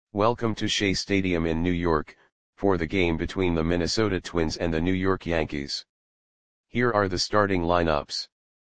Welcome to Shea Stadium in New York, for the game between the Minnesota Twins and the New York Yankees. Here are the starting lineups.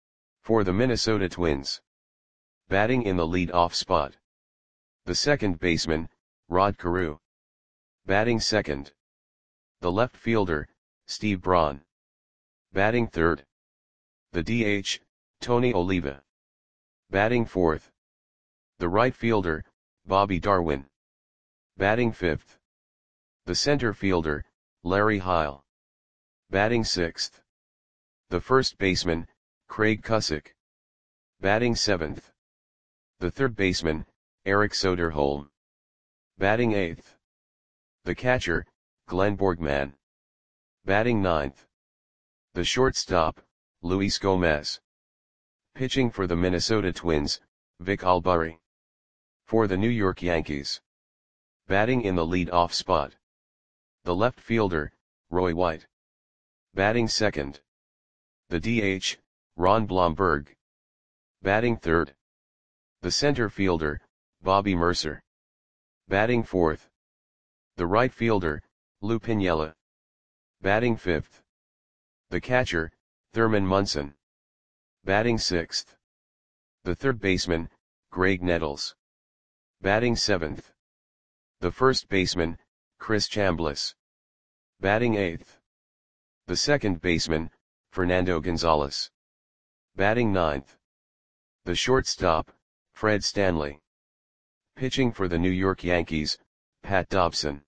For the Minnesota Twins. Batting in the lead-off spot. The second baseman, Rod Carew. Batting second. The left fielder, Steve Braun. Batting third. The DH, Tony Oliva. Batting fourth. The right fielder, Bobby Darwin. Batting fifth. The center fielder, Larry Heil. Batting sixth. The first baseman, Craig Cusick. Batting seventh. The third baseman, Eric Soderholm. Batting eighth. The catcher, Glenn Borgman. Batting ninth. The shortstop, Luis Gomez. Pitching for the Minnesota Twins, Vic Albury. For the New York Yankees. Batting in the lead-off spot. The left fielder, Roy White. Batting second. The DH, Ron Blomberg. Batting third. The center fielder, Bobby Mercer. Batting fourth. The right fielder, Lou Piniella. Batting fifth. The catcher, Thurman Munson. Batting sixth. The third baseman, Greg Nettles. Batting seventh. The first baseman, Chris Chambliss. Batting eighth. The second baseman, Fernando Gonzalez. Batting ninth. The shortstop, Fred Stanley. Pitching for the New York Yankees, Pat Dobson.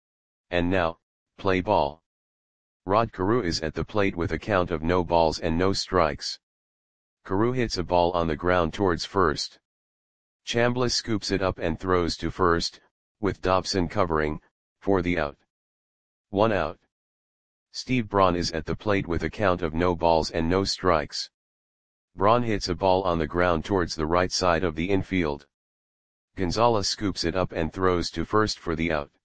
And now, play ball. Rod Carew is at the plate with a count of no balls and no strikes. Carew hits a ball on the ground towards first. Chambliss scoops it up and throws to first, with Dobson covering, for the out. 1 out. Steve Braun is at the plate with a count of no balls and no strikes. Braun hits a ball on the ground towards the right side of the infield. Gonzalez scoops it up and throws to first for the out.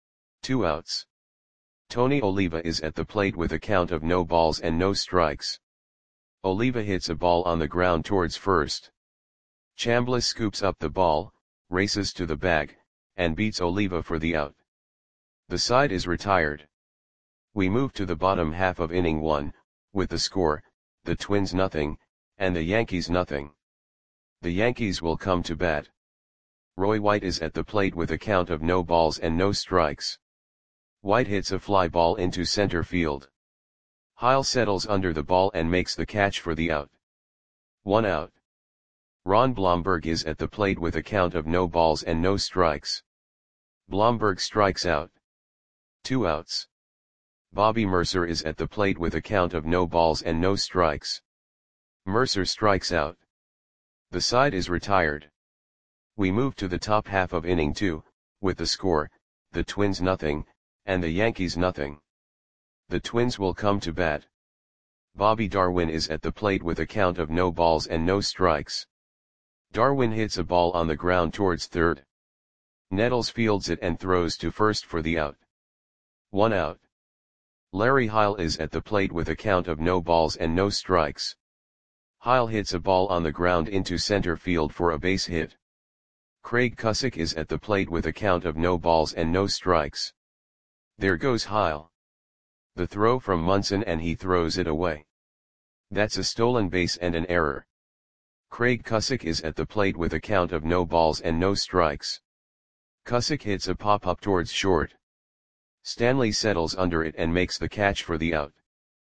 2 outs. Tony Oliva is at the plate with a count of no balls and no strikes. Oliva hits a ball on the ground towards first. Chambliss scoops up the ball, races to the bag, and beats Oliva for the out. The side is retired. We move to the bottom half of inning 1, with the score, the Twins 0, and the Yankees 0. The Yankees will come to bat. Roy White is at the plate with a count of no balls and no strikes. White hits a fly ball into center field. Heil settles under the ball and makes the catch for the out. 1 out. Ron Blomberg is at the plate with a count of no balls and no strikes. Blomberg strikes out. 2 outs. Bobby Mercer is at the plate with a count of no balls and no strikes. Mercer strikes out. The side is retired. We move to the top half of inning 2, with the score, the Twins 0, and the Yankees 0. The Twins will come to bat. Bobby Darwin is at the plate with a count of no balls and no strikes. Darwin hits a ball on the ground towards third. Nettles fields it and throws to first for the out. 1 out. Larry Heil is at the plate with a count of no balls and no strikes. Heil hits a ball on the ground into center field for a base hit. Craig Cusick is at the plate with a count of no balls and no strikes. There goes Heil. The throw from Munson and he throws it away. That's a stolen base and an error. Craig Cusick is at the plate with a count of no balls and no strikes. Cusick hits a pop-up towards short. Stanley settles under it and makes the catch for the out.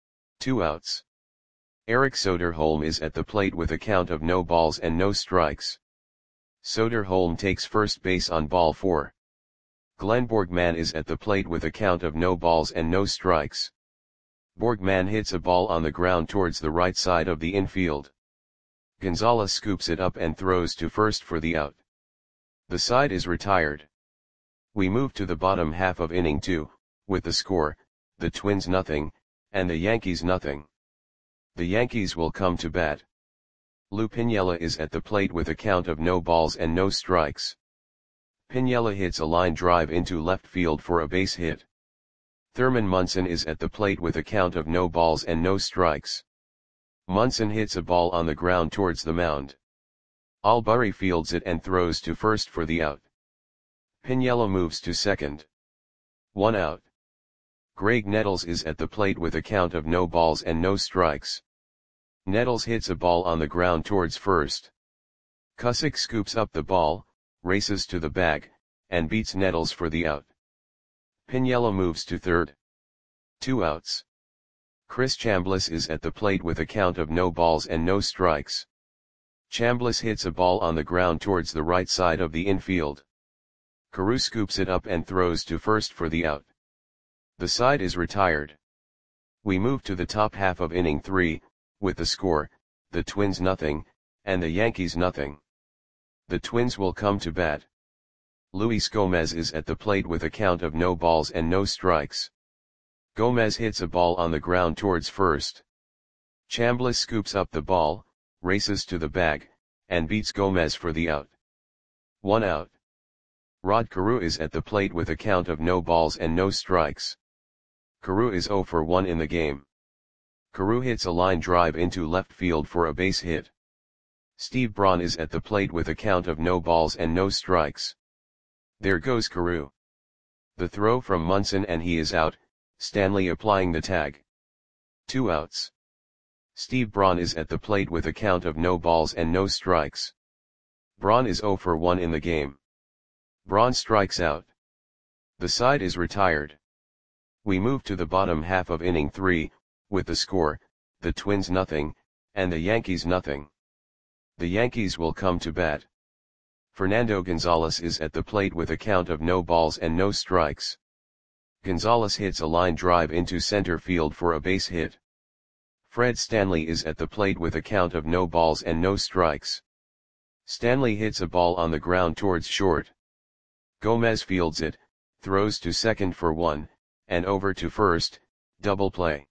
2 outs. Eric Soderholm is at the plate with a count of no balls and no strikes. Soderholm takes first base on ball 4. Glenn Borgman is at the plate with a count of no balls and no strikes. Borgman hits a ball on the ground towards the right side of the infield. Gonzalez scoops it up and throws to first for the out. The side is retired. We move to the bottom half of inning 2, with the score, the Twins 0, and the Yankees 0. The Yankees will come to bat. Lou Piniella is at the plate with a count of no balls and no strikes. Piniella hits a line drive into left field for a base hit. Thurman Munson is at the plate with a count of no balls and no strikes. Munson hits a ball on the ground towards the mound. Albury fields it and throws to first for the out. Piniella moves to second. 1 out. Greg Nettles is at the plate with a count of no balls and no strikes. Nettles hits a ball on the ground towards first. Cusick scoops up the ball, races to the bag, and beats Nettles for the out. Piniella moves to third. 2 outs. Chris Chambliss is at the plate with a count of no balls and no strikes. Chambliss hits a ball on the ground towards the right side of the infield. Carew scoops it up and throws to first for the out. The side is retired. We move to the top half of inning 3, with the score, the Twins nothing, and the Yankees nothing. The Twins will come to bat. Luis Gomez is at the plate with a count of no balls and no strikes. Gomez hits a ball on the ground towards first. Chambliss scoops up the ball, races to the bag, and beats Gomez for the out. 1 out. Rod Carew is at the plate with a count of no balls and no strikes. Carew is 0 for 1 in the game. Carew hits a line drive into left field for a base hit. Steve Braun is at the plate with a count of no balls and no strikes. There goes Carew. The throw from Munson and he is out, Stanley applying the tag. 2 outs. Steve Braun is at the plate with a count of no balls and no strikes. Braun is 0 for 1 in the game. Braun strikes out. The side is retired. We move to the bottom half of inning 3, with the score, the Twins nothing, and the Yankees nothing. The Yankees will come to bat. Fernando Gonzalez is at the plate with a count of no balls and no strikes. Gonzalez hits a line drive into center field for a base hit. Fred Stanley is at the plate with a count of no balls and no strikes. Stanley hits a ball on the ground towards short. Gomez fields it, throws to second for 1, and over to first, double play.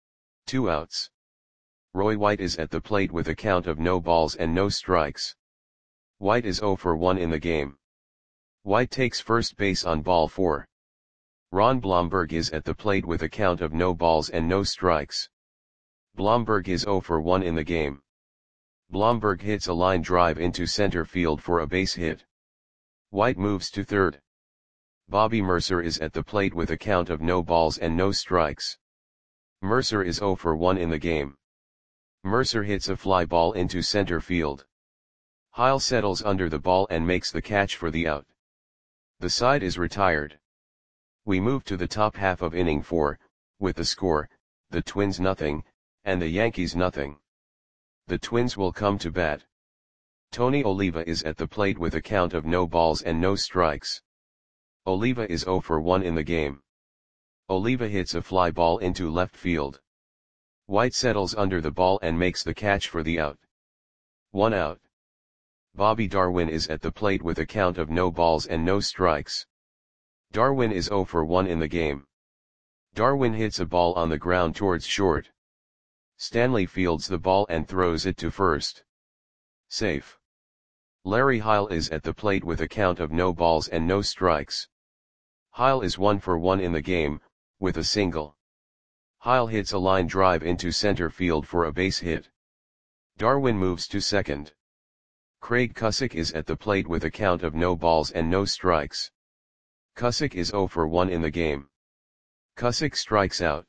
2 outs. Roy White is at the plate with a count of no balls and no strikes. White is 0 for 1 in the game. White takes first base on ball 4. Ron Blomberg is at the plate with a count of no balls and no strikes. Blomberg is 0 for 1 in the game. Blomberg hits a line drive into center field for a base hit. White moves to third. Bobby Mercer is at the plate with a count of no balls and no strikes. Mercer is 0 for 1 in the game. Mercer hits a fly ball into center field. Heil settles under the ball and makes the catch for the out. The side is retired. We move to the top half of inning 4, with the score, the Twins nothing, and the Yankees nothing. The Twins will come to bat. Tony Oliva is at the plate with a count of no balls and no strikes. Oliva is 0 for 1 in the game. Oliva hits a fly ball into left field. White settles under the ball and makes the catch for the out. 1 out. Bobby Darwin is at the plate with a count of no balls and no strikes. Darwin is 0 for 1 in the game. Darwin hits a ball on the ground towards short. Stanley fields the ball and throws it to first. Safe. Larry Heil is at the plate with a count of no balls and no strikes. Heil is 1 for 1 in the game, with a single. Heil hits a line drive into center field for a base hit. Darwin moves to second. Craig Cusick is at the plate with a count of no balls and no strikes. Cusick is 0 for 1 in the game. Cusick strikes out.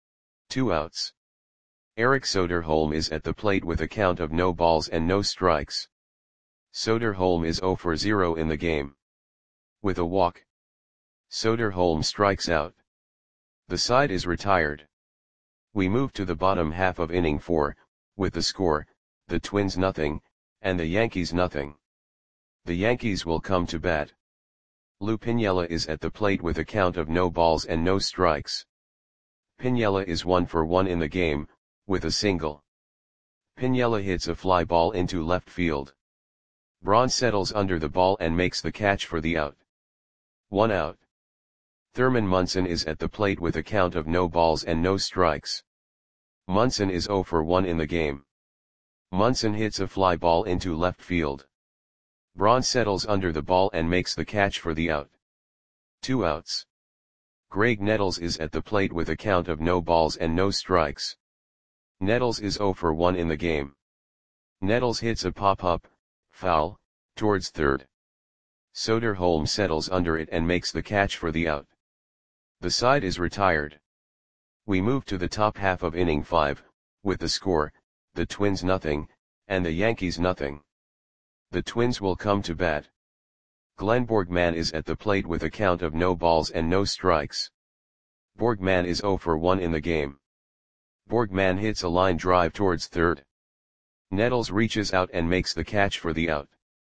2 outs. Eric Soderholm is at the plate with a count of no balls and no strikes. Soderholm is 0 for 0 in the game. With a walk, Soderholm strikes out. The side is retired. We move to the bottom half of inning 4, with the score, the Twins nothing, and the Yankees nothing. The Yankees will come to bat. Lou Piniella is at the plate with a count of no balls and no strikes. Piniella is 1 for 1 in the game, with a single. Piniella hits a fly ball into left field. Braun settles under the ball and makes the catch for the out. 1 out. Thurman Munson is at the plate with a count of no balls and no strikes. Munson is 0 for 1 in the game. Munson hits a fly ball into left field. Braun settles under the ball and makes the catch for the out. 2 outs. Greg Nettles is at the plate with a count of no balls and no strikes. Nettles is 0 for 1 in the game. Nettles hits a pop-up, foul, towards third. Soderholm settles under it and makes the catch for the out. The side is retired. We move to the top half of inning 5, with the score, the Twins nothing, and the Yankees nothing. The Twins will come to bat. Glenn Borgman is at the plate with a count of no balls and no strikes. Borgman is 0 for 1 in the game. Borgman hits a line drive towards third. Nettles reaches out and makes the catch for the out.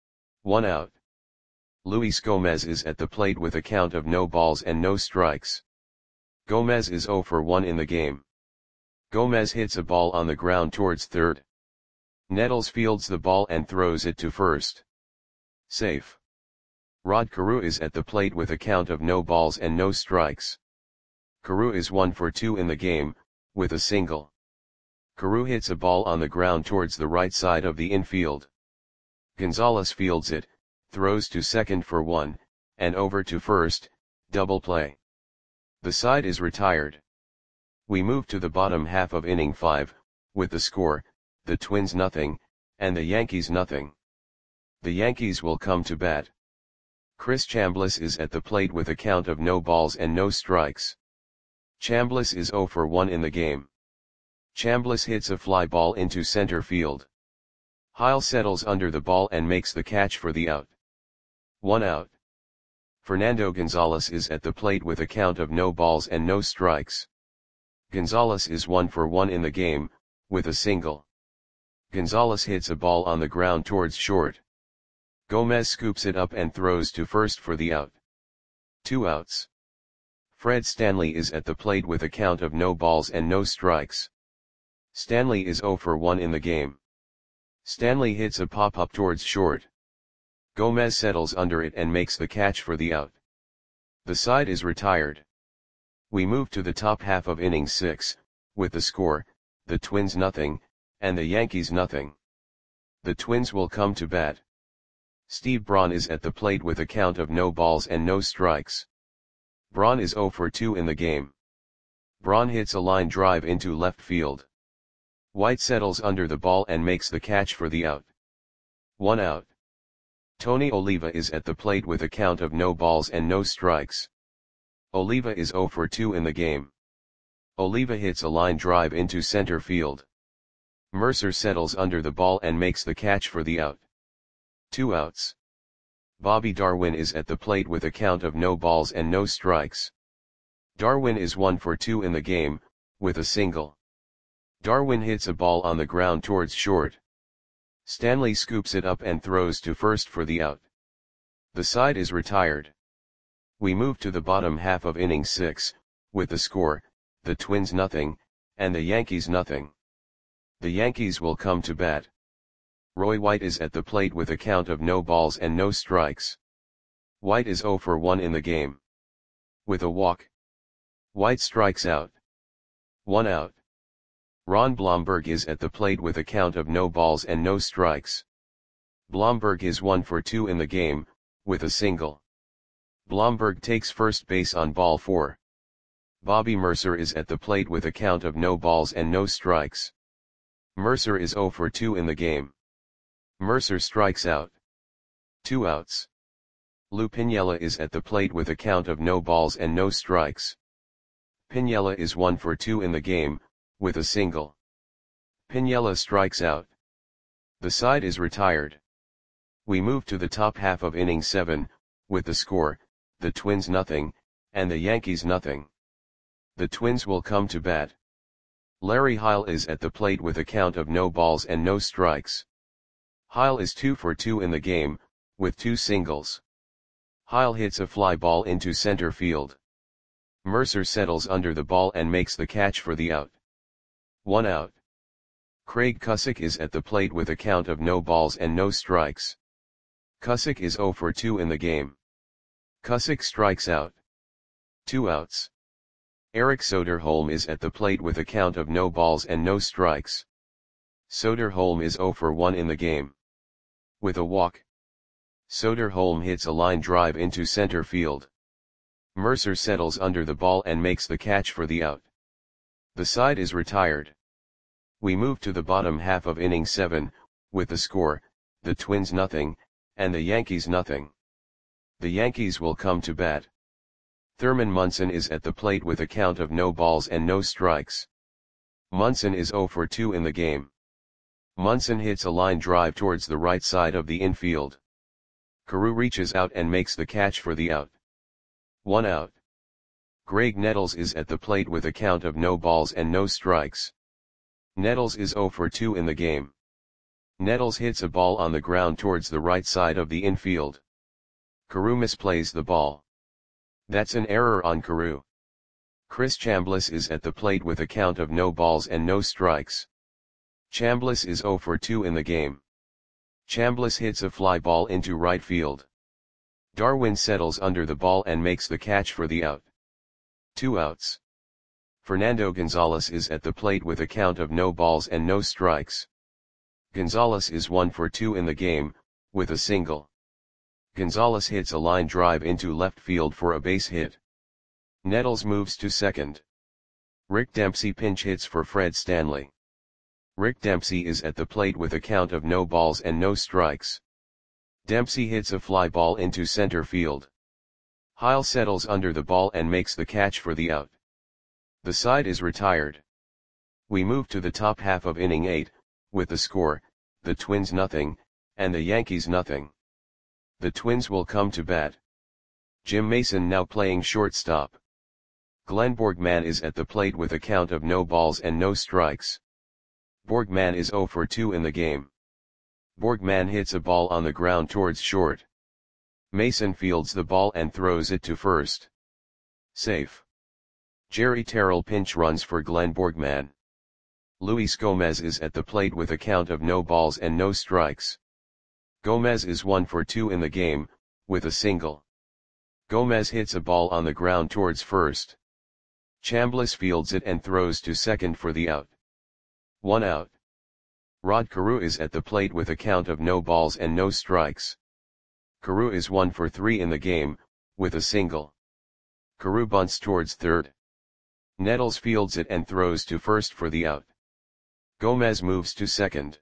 1 out. Luis Gomez is at the plate with a count of no balls and no strikes. Gomez is 0 for 1 in the game. Gomez hits a ball on the ground towards third. Nettles fields the ball and throws it to first. Safe. Rod Carew is at the plate with a count of no balls and no strikes. Carew is 1 for 2 in the game, with a single. Carew hits a ball on the ground towards the right side of the infield. Gonzalez fields it, throws to second for 1, and over to first, double play. The side is retired. We move to the bottom half of inning 5, with the score, the Twins nothing, and the Yankees nothing. The Yankees will come to bat. Chris Chambliss is at the plate with a count of no balls and no strikes. Chambliss is 0 for 1 in the game. Chambliss hits a fly ball into center field. Heil settles under the ball and makes the catch for the out. 1 out. Fernando Gonzalez is at the plate with a count of no balls and no strikes. Gonzalez is 1 for 1 in the game, with a single. Gonzalez hits a ball on the ground towards short. Gomez scoops it up and throws to first for the out. 2 outs. Fred Stanley is at the plate with a count of no balls and no strikes. Stanley is 0 for 1 in the game. Stanley hits a pop-up towards short. Gomez settles under it and makes the catch for the out. The side is retired. We move to the top half of inning 6, with the score, the Twins nothing, and the Yankees nothing. The Twins will come to bat. Steve Braun is at the plate with a count of no balls and no strikes. Braun is 0 for 2 in the game. Braun hits a line drive into left field. White settles under the ball and makes the catch for the out. 1 out. Tony Oliva is at the plate with a count of no balls and no strikes. Oliva is 0 for 2 in the game. Oliva hits a line drive into center field. Mercer settles under the ball and makes the catch for the out. 2 outs. Bobby Darwin is at the plate with a count of no balls and no strikes. Darwin is 1 for 2 in the game, with a single. Darwin hits a ball on the ground towards short. Stanley scoops it up and throws to first for the out. The side is retired. We move to the bottom half of inning 6, with the score, the Twins nothing, and the Yankees nothing. The Yankees will come to bat. Roy White is at the plate with a count of no balls and no strikes. White is 0 for 1 in the game. With a walk. White strikes out. 1 out. Ron Blomberg is at the plate with a count of no balls and no strikes. Blomberg is 1 for 2 in the game, with a single. Blomberg takes first base on ball 4. Bobby Mercer is at the plate with a count of no balls and no strikes. Mercer is 0 for 2 in the game. Mercer strikes out. 2 outs. Lou Piniella is at the plate with a count of no balls and no strikes. Piniella is 1 for 2 in the game, with a single. Piniella strikes out. The side is retired. We move to the top half of inning 7, with the score, the Twins nothing, and the Yankees nothing. The Twins will come to bat. Larry Heil is at the plate with a count of no balls and no strikes. Heil is 2 for 2 in the game, with 2 singles. Heil hits a fly ball into center field. Mercer settles under the ball and makes the catch for the out. 1 out. Craig Cusick is at the plate with a count of no balls and no strikes. Cusick is 0 for 2 in the game. Cusick strikes out. 2 outs. Eric Soderholm is at the plate with a count of no balls and no strikes. Soderholm is 0 for 1 in the game. With a walk. Soderholm hits a line drive into center field. Mercer settles under the ball and makes the catch for the out. The side is retired. We move to the bottom half of inning 7, with the score, the Twins nothing, and the Yankees nothing. The Yankees will come to bat. Thurman Munson is at the plate with a count of no balls and no strikes. Munson is 0 for 2 in the game. Munson hits a line drive towards the right side of the infield. Carew reaches out and makes the catch for the out. 1 out. Graig Nettles is at the plate with a count of no balls and no strikes. Nettles is 0 for 2 in the game. Nettles hits a ball on the ground towards the right side of the infield. Carew misplays the ball. That's an error on Carew. Chris Chambliss is at the plate with a count of no balls and no strikes. Chambliss is 0 for 2 in the game. Chambliss hits a fly ball into right field. Darwin settles under the ball and makes the catch for the out. 2 outs. Fernando Gonzalez is at the plate with a count of no balls and no strikes. Gonzalez is 1 for 2 in the game, with a single. Gonzalez hits a line drive into left field for a base hit. Nettles moves to second. Rick Dempsey pinch hits for Fred Stanley. Rick Dempsey is at the plate with a count of no balls and no strikes. Dempsey hits a fly ball into center field. Heil settles under the ball and makes the catch for the out. The side is retired. We move to the top half of inning 8, with the score, the Twins 0, and the Yankees 0. The Twins will come to bat. Jim Mason now playing shortstop. Glenn Borgman is at the plate with a count of no balls and no strikes. Borgman is 0 for 2 in the game. Borgman hits a ball on the ground towards short. Mason fields the ball and throws it to first. Safe. Jerry Terrell pinch runs for Glenn Borgman. Luis Gomez is at the plate with a count of no balls and no strikes. Gomez is 1 for 2 in the game, with a single. Gomez hits a ball on the ground towards first. Chambliss fields it and throws to second for the out. 1 out. Rod Carew is at the plate with a count of no balls and no strikes. Carew is 1 for 3 in the game, with a single. Carew bunts towards third. Nettles fields it and throws to first for the out. Gomez moves to second.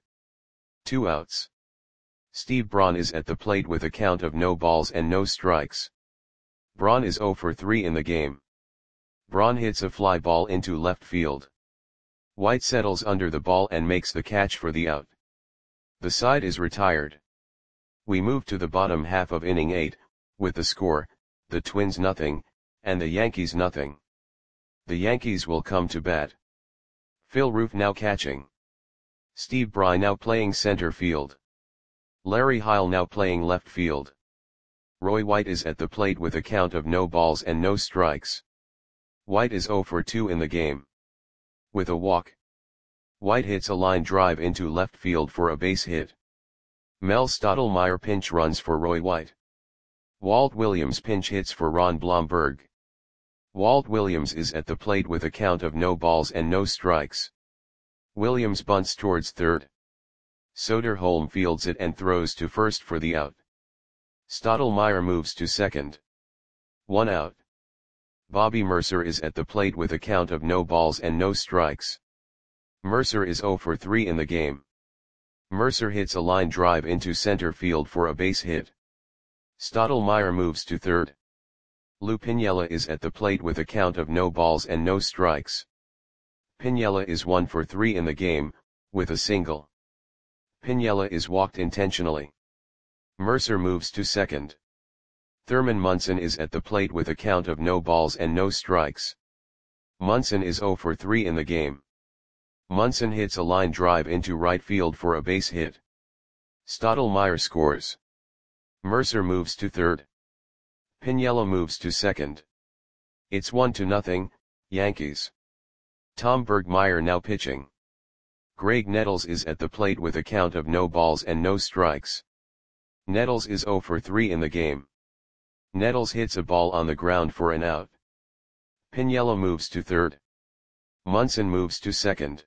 2 outs. Steve Braun is at the plate with a count of no balls and no strikes. Braun is 0 for 3 in the game. Braun hits a fly ball into left field. White settles under the ball and makes the catch for the out. The side is retired. We move to the bottom half of inning 8, with the score, the Twins 0, and the Yankees 0. The Yankees will come to bat. Phil Roof now catching. Steve Bry now playing center field. Larry Heil now playing left field. Roy White is at the plate with a count of no balls and no strikes. White is 0 for 2 in the game. With a walk. White hits a line drive into left field for a base hit. Mel Stottlemyre pinch runs for Roy White. Walt Williams pinch hits for Ron Blomberg. Walt Williams is at the plate with a count of no balls and no strikes. Williams bunts towards third. Soderholm fields it and throws to first for the out. Stottlemyre moves to second. 1 out. Bobby Mercer is at the plate with a count of no balls and no strikes. Mercer is 0 for 3 in the game. Mercer hits a line drive into center field for a base hit. Stottlemyre moves to third. Lou Piniella is at the plate with a count of no balls and no strikes. Piniella is 1 for 3 in the game, with a single. Piniella is walked intentionally. Mercer moves to second. Thurman Munson is at the plate with a count of no balls and no strikes. Munson is 0 for 3 in the game. Munson hits a line drive into right field for a base hit. Stottlemyre scores. Mercer moves to third. Piniella moves to second. It's 1-0, Yankees. Tom Bergmeyer now pitching. Graig Nettles is at the plate with a count of no balls and no strikes. Nettles is 0 for 3 in the game. Nettles hits a ball on the ground for an out. Piniella moves to third. Munson moves to second.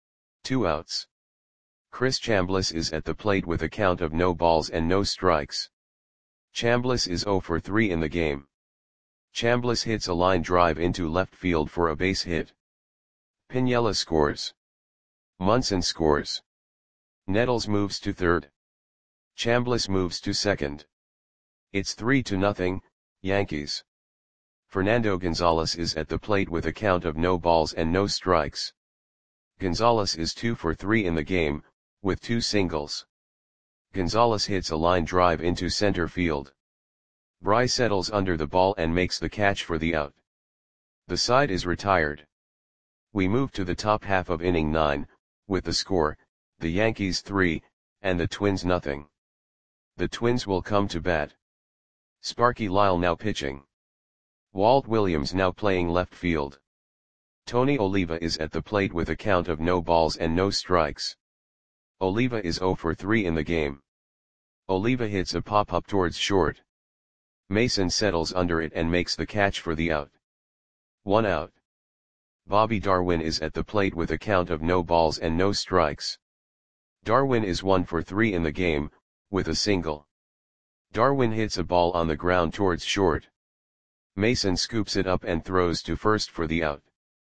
2 outs. Chris Chambliss is at the plate with a count of no balls and no strikes. Chambliss is 0 for 3 in the game. Chambliss hits a line drive into left field for a base hit. Piniella scores. Munson scores. Nettles moves to third. Chambliss moves to second. It's 3-0, Yankees. Fernando Gonzalez is at the plate with a count of no balls and no strikes. Gonzalez is 2 for 3 in the game, with 2 singles. Gonzalez hits a line drive into center field. Bry settles under the ball and makes the catch for the out. The side is retired. We move to the top half of inning 9, with the score, the Yankees 3, and the Twins nothing. The Twins will come to bat. Sparky Lyle now pitching. Walt Williams now playing left field. Tony Oliva is at the plate with a count of no balls and no strikes. Oliva is 0 for 3 in the game. Oliva hits a pop-up towards short. Mason settles under it and makes the catch for the out. 1 out. Bobby Darwin is at the plate with a count of no balls and no strikes. Darwin is 1 for 3 in the game, with a single. Darwin hits a ball on the ground towards short. Mason scoops it up and throws to first for the out.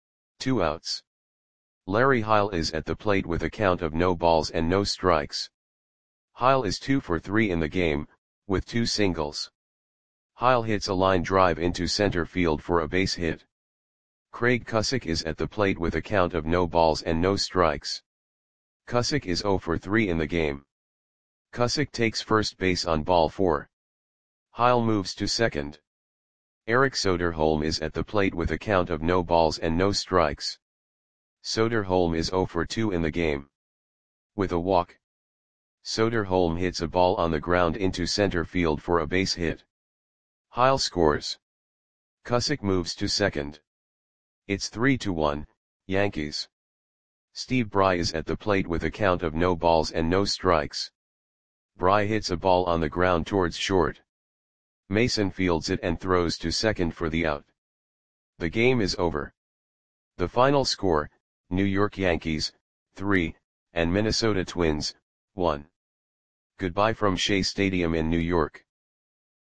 2 outs. Larry Heil is at the plate with a count of no balls and no strikes. Heil is 2 for 3 in the game, with 2 singles. Heil hits a line drive into center field for a base hit. Craig Cusick is at the plate with a count of no balls and no strikes. Cusick is 0 for 3 in the game. Cusick takes first base on ball 4. Heil moves to second. Eric Soderholm is at the plate with a count of no balls and no strikes. Soderholm is 0 for 2 in the game. With a walk, Soderholm hits a ball on the ground into center field for a base hit. Heil scores. Cusick moves to second. It's 3-1, Yankees. Steve Bry is at the plate with a count of no balls and no strikes. Bry hits a ball on the ground towards short. Mason fields it and throws to second for the out. The game is over. The final score, New York Yankees, 3, and Minnesota Twins, 1. Goodbye from Shea Stadium in New York.